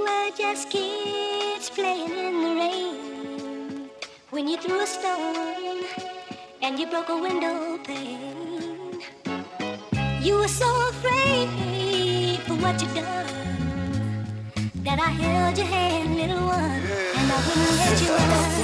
were just kids playing in the rain when you threw a stone and you broke a window pane. You were so afraid for what you'd done that I held your hand, little one, and I wouldn't let you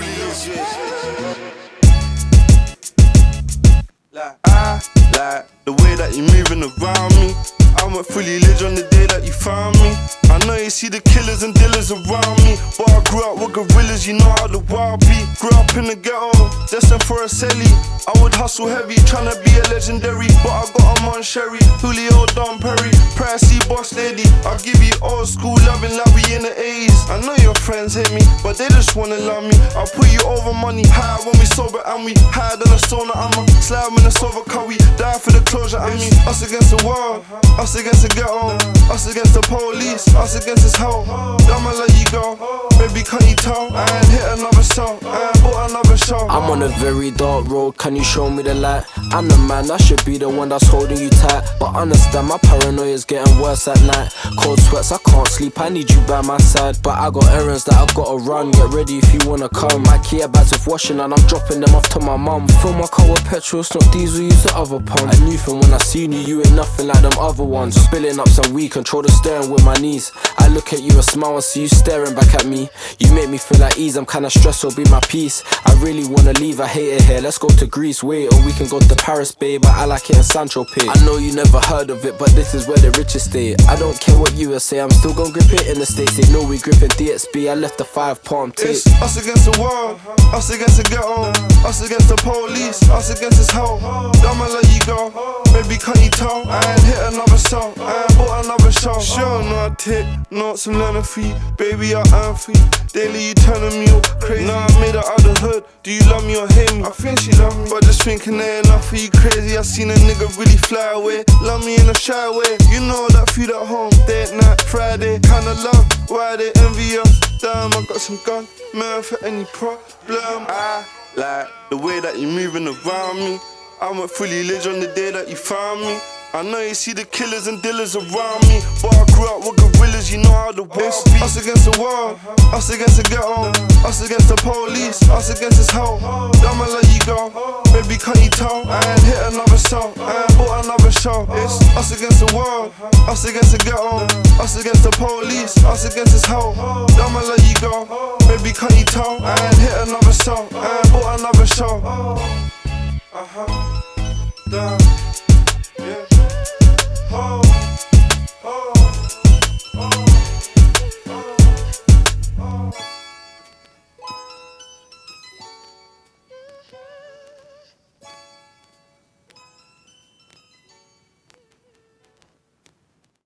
run. I like the way that you're moving around me. I went fully lit on the day that you found me. I know you see the killers and dealers around me, but I grew up with gorillas, you know how the wild be. Grew up in the ghetto, destined for a celly. I would hustle heavy, tryna be a legendary, but I got a Mon Sherry, Julio, Don Perry, Pricey, Boss Lady. I'll give you old school loving like we in the 80s. I know your friends hate me, but they just wanna love me. I'll put you over money, high when we sober and we higher than a sauna. I'm a slab in a silver car, we die for the closure. I mean, us against the world, us against the ghetto, us against the police, us against this hoe. I'ma let you go, baby, can't you tell? I ain't hit another song, I ain't bought another show. I'm on a very dark road, can you show me the light? I'm the man, I should be the one that's holding you tight, but understand my paranoia's getting worse at night. Cold sweats, I can't sleep, I need you by my side, but I got errands that I've gotta run. Get ready if you wanna come. My Kia bags with washing and I'm dropping them off to my mum. Fill my car with petrol, it's not diesel, use the other pump. I knew from when I seen you, you ain't nothing like them other ones. Spilling up some weed, control the steering with my knees. I look at you and smile and see you staring back at me. You make me feel at ease, I'm kinda stressed, so be my peace. I really wanna leave, I hate it here. Let's go to Greece, wait, or we can go to Paris, babe, but I like it in Saint-Tropez. I know you never heard of it, but this is where the riches stay. I don't care what you say, I'm still gon' grip it in the States. They know we gripping DXB, I left the 5-palm tape. It's us against the world, us against the ghetto, us against the police, us against this hoe. I'ma let you go, baby, can't you tell? I ain't hit another song, I ain't bought another show. Sure, no, I take notes, I'm learning free. Baby, I earn free. Daily, you turning me all crazy. Now I made it out the hood. Do you love me or hate me? I think she love me, but just thinking ain't enough for you crazy. I seen a nigga really fly away. Love me in a shy way. You know that food at home, date night, Friday. Kinda love, why they envy us? Damn, I got some gun, man, for any problem. I like the way that you're moving around me. I went fully lit on the day that you found me. I know you see the killers and dealers around me, but I grew up with gorillas, you know how the world be. Us against the world, us against the ghetto, us against the police, us against this hoe. I'ma let you go, baby, can't you tell? I ain't hit another song, I ain't bought another show. It's us against the world, us against the ghetto, us against the police, us against this hoe. I'ma let you go, baby, can't you tell? I ain't hit another song, I ain't bought another show. Damn.